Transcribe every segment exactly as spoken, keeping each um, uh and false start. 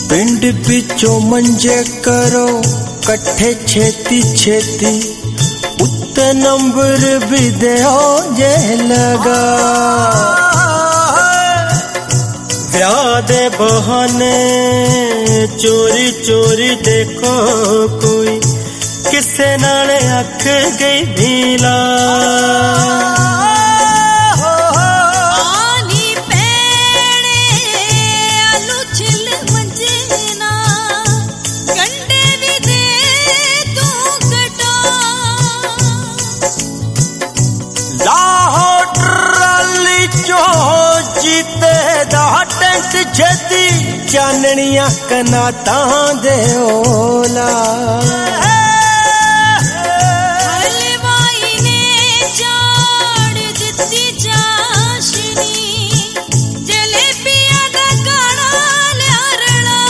पिंड पिछो मंजे करो कट्ठे छेती छेती उत्ते नंबर भी दे जे लगा ब्याह दे बहाने चोरी चोरी देखो कोई किसे नाल अख गई भीला छेती चाननिया कनाता दे ओला हलवाई ने चाड़ दित्ती चाशनी जलेबियां दा गाना ल्यारला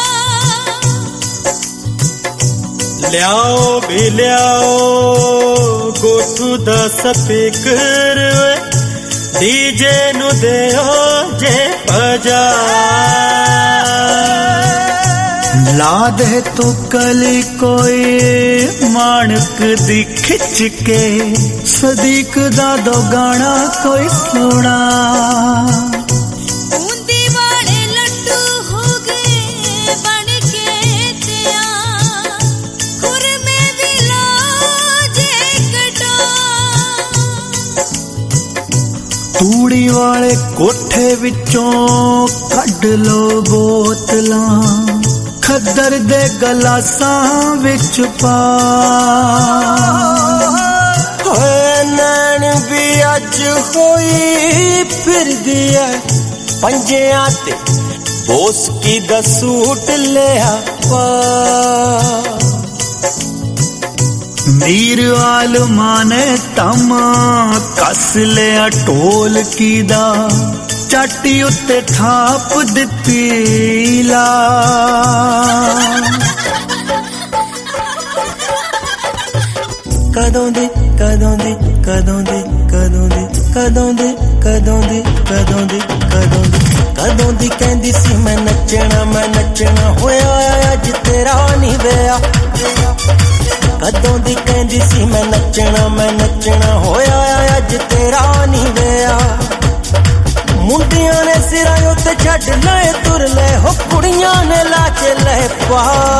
लियाओ भी लियाओ गोठू दा स्पीकर डीजे नु देओ जे बजा ला दे तो कली कोई माणक दी खिच के सदीक दा दो गाना कोई सुना बूंदी वाले लड्डू हो गए बन के दिया खुर में भी लो जे कटा तूड़ी वाले कोठे विचों कढ लो बोतलां खद्दर दे गलासां विच पा होए नैन भी अज होई फिरदी है पंजियां ते बोसकी दा सूट लिया पा मीर आलमा ने तमा कस लिया ढोल की दा चाटी उत्ते थाप दित्ती ला कदों दी कदों दी कदों दी कदों दी कदों दी कदों दी कदों दी कदों दी कदों दी कहंदी सी मैं नचना मैं नचना होया अज तेरा नहीं वेया कदों दी कहंदी सी मैं नचना मैं नचना होया अज तेरा नहीं वेया मुंडियां ने सिरां उत्ते छड्ड लए तुर ले हो कुड़ियां ने ला के ले पा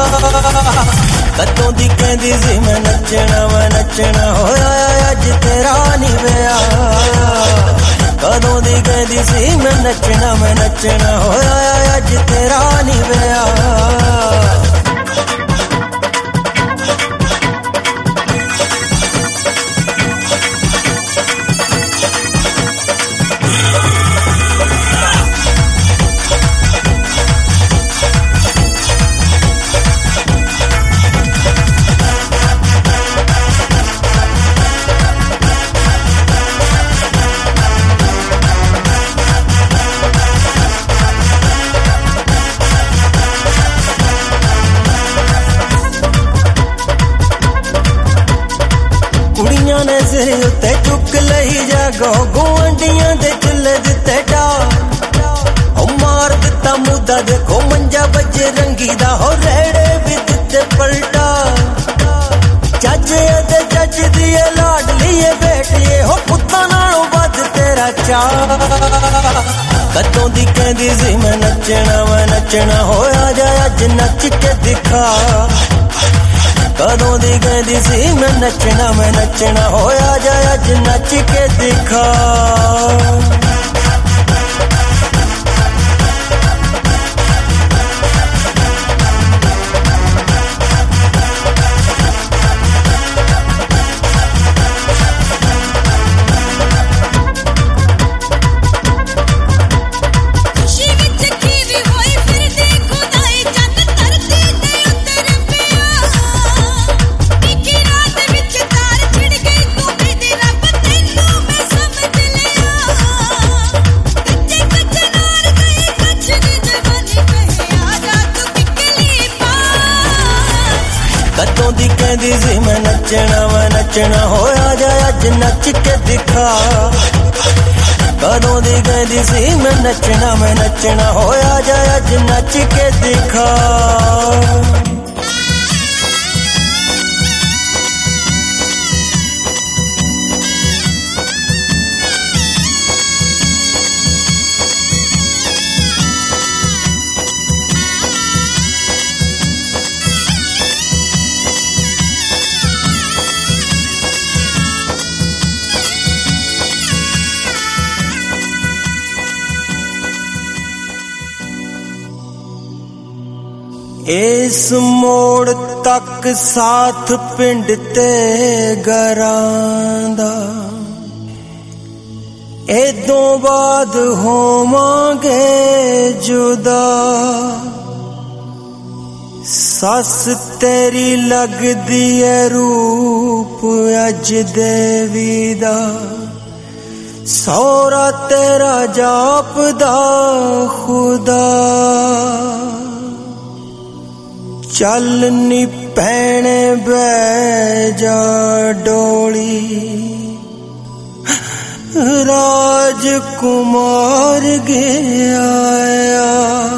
कदों दी कहंदी सी मैं नचना मैं नचना होया अज तेरा नहीं वेया कदों दी कहंदी सी मैं नचना मैं नचना होया अज तेरा नहीं वेया उत्ते चुक लही जागो गुआंढियां दे चुल्ले दिते डा ओ मार दिता मुद्दा देखो मंजा बजे रंगी दा हो रेड़े भी दिते पलटा चाचे दे चच दिए लाड लिए बेटिए हो पुत्ता नालों वध तेरा चा कदों दी कहंदी सी मैं नचना मैं नचना होया जा अज नच के दिखा कदों दी कहंदी सी मैं नचना मैं नचना होया जा अज नच के दिखा कहंदी सी मैं नचना मैं नचना होया जा अज नच के दिखा कदों दी कहंदी सी मैं नचना मैं नचना होया जा अज नच के दिखा। इस मोड़ तक साथ पिंड ते घरां दा, इदों बाद होवांगे जुदा। सस तेरी लगदी है रूप अज देवी दा, सौरा तेरा जापदा खुदा। चल नी भैणे बै जा डोली, राजकुमार गया।